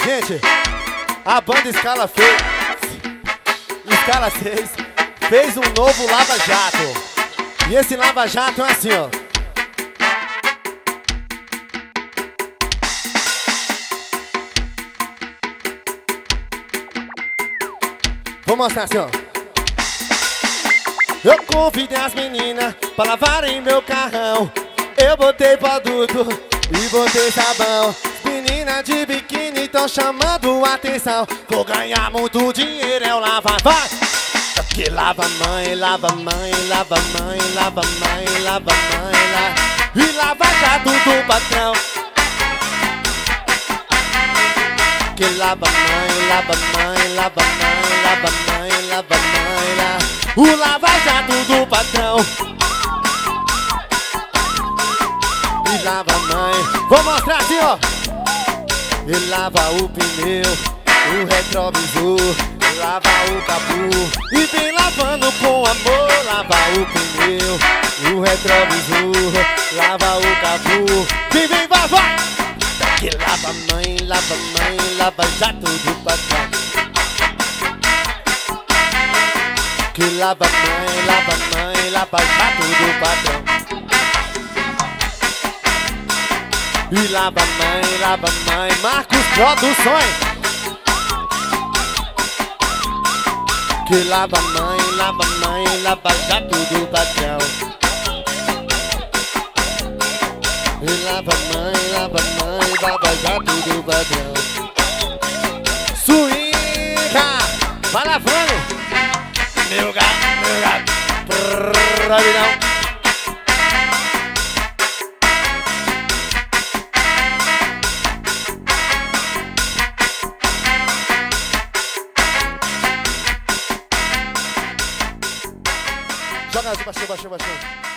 Gente, a banda Escala 6 fez um novo Lava Jato. E esse Lava Jato é assim, ó. Vou mostrar assim, ó. Eu convidei as meninas pra lavarem meu carrão. Eu botei produto e botei sabão. Meninas de biquíni tão chamando atenção. Vou ganhar muito dinheiro, é o lava, vai! Que lava mãe, lava mãe, lava mãe, lava mãe, lava mãe, lava. E lava jato do patrão. Que lava mãe, lava mãe, lava mãe, lava mãe, lava mãe, lava. O lava jato do patrão. E lava mãe. Vou mostrar assim, ó. E lava o pneu, o retrovisor, lava o capô. E vem lavando com amor. Lava o pneu, o retrovisor, lava o capô. Vem, vai, vai. Que lava mãe, lava jato do patrão. Que lava mãe, lava jato do patrão. E lava mãe, Marcos Produções. Que lava mãe, lava jato do patrão. E lava mãe, lava jato do patrão. Swinga, vai lavando. Meu gato, pravirão. Joga baixinho.